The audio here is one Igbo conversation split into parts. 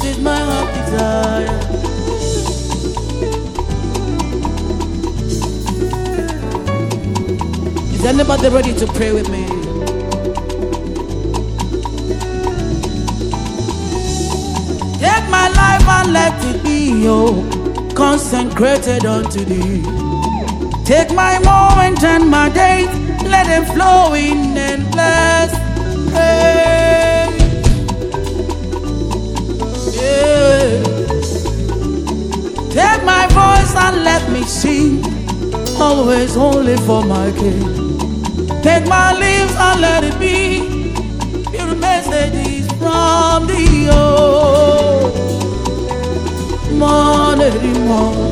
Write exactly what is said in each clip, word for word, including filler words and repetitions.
is my heart desire. Is anybody ready to pray with me? Take my life and let it be, oh, consecrated unto thee. Take my moment and my days, let them flow in endless praise. Yeah. Take my voice and let me sing, always only for my King. Take my lips and let it be, your messages from the old. More than more.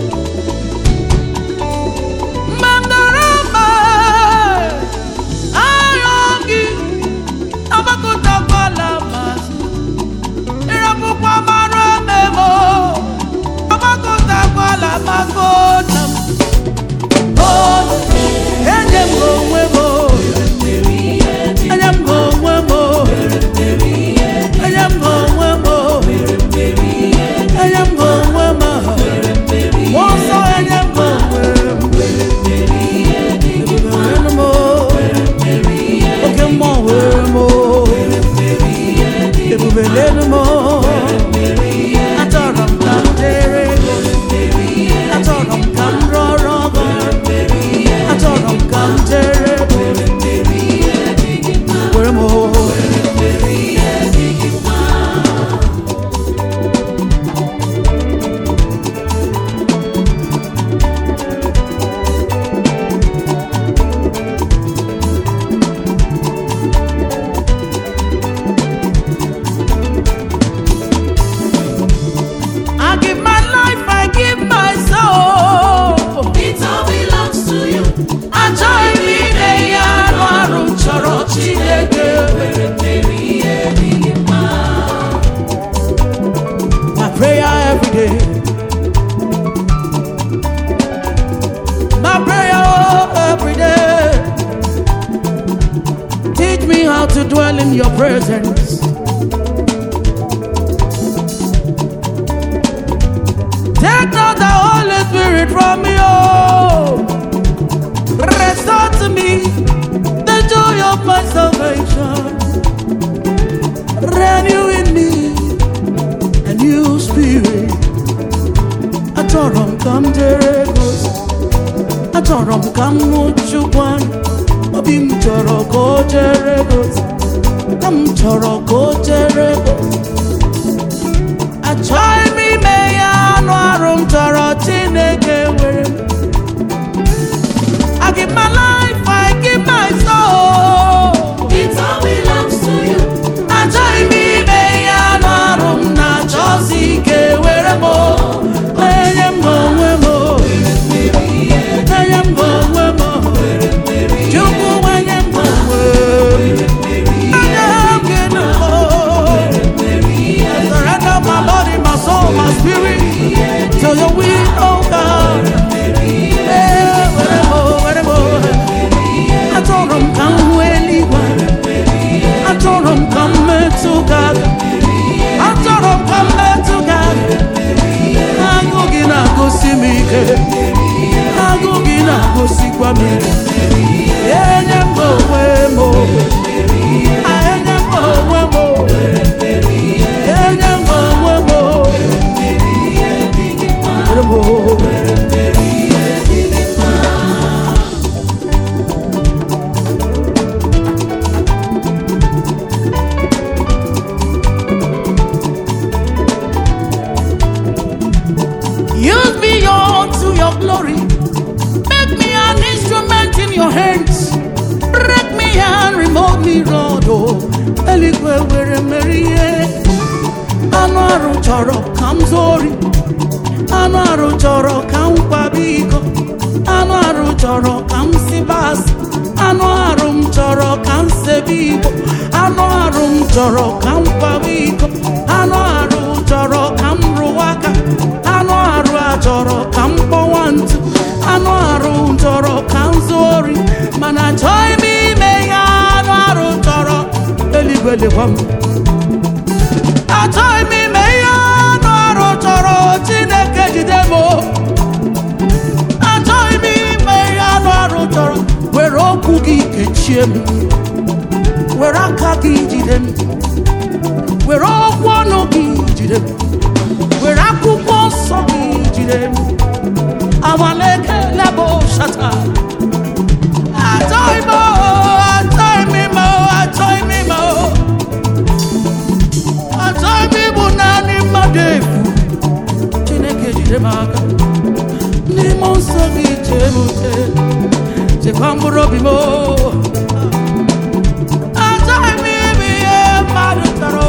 To dwell in your presence. Take not the Holy Spirit from me, oh. Restore to me the joy of my salvation. Renew in me a new spirit. Atorum come Jeregos, Atorum come Muchuan. Obim choro ko Jeregos, am choro ko Jeregos. Achoi mi me ya no arum choro Chineke were. I give my life, I give my soul. It all belongs to you. Achoi mi me ya no arum na chosi ke were mo. I am going mo. I am going mo. My spirit, till your will, oh God. Hey, whatever, whatever. I told him, come where he was. I told him, come to God. I told him, come to God. I go get a go see me. I go get a go see me. Yeah, yeah, go away more. I am go away more. Yeah, yeah, go away more. Use me unto your glory. Make me an instrument in your hands. Break me and remove me, Lord. Oh, Eligwe were Marie. Anaru choro kamzori. Anaru choro kam kwabiko. Anaru choro kam sibas. Anaru choro kam sebibo. Anaru choro kam kwabiko. Anaru choro kam ruwaka. Anaru choro kam powantu. Anaru choro kam zori. Mana joy me me anaru choro. Eligwe le wam. Joy me me jide m. Achọghị m ime ihe anụ arụ chọrọ. Were okwu gị kechie m, were aka gị jide m, were okwu ọnụ gị jide m, were akwụkwọ nsọ gị jide m. Amaleke lebo shata. Achọghị m, achọghị m, achọghị m, achọghị m ịbụ naanị mmadụ efu. Chineke jide m aka n'ime nsọ gị, chee m uche, chekwa mkpụrụ obi m. Achọghị m ịbụ ihe mmadụ chọrọ.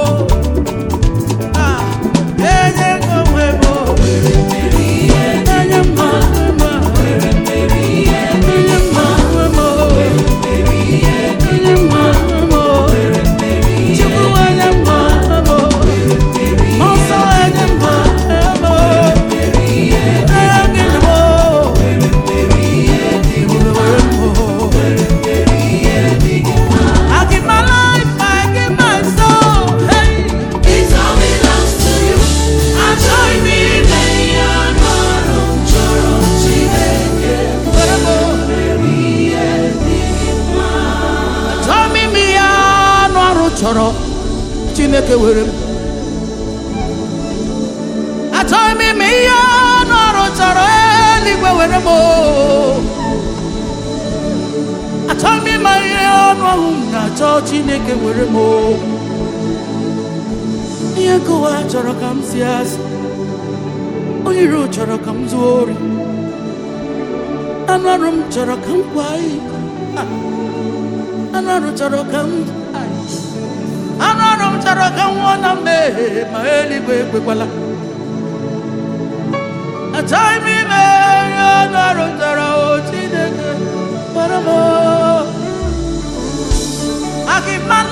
Enye m onwe m, enye m onwe m, enye m onwe m, enye m onwe m, Chukwu enye m onwe m, Nsọ enye m onwe m, enye m I give my life, I give my soul. Hey, it all belongs to you. I join me, Mayan Marum Choro Chineke. Join me, Mayan Marum Choro Chineke. I join me, Mayan Marum Choro Eligwe weremo. Achọghị m ịma ihe ọnụ ahụ m na-achọ. Chineke were m. Ihe nkụwa chọrọ ka m si asị, onye iro chọrọ ka m zuo ori, anụ arụ m chọrọ ka m kwa iko, anụ arụ chọrọ ka m anụ arụ m chọrọ ka m nwụọ na mmehie, ma eluigwe ekwekwala. Achọghị m ime ihe anụ arụ chọrọ. Chineke were m. I give my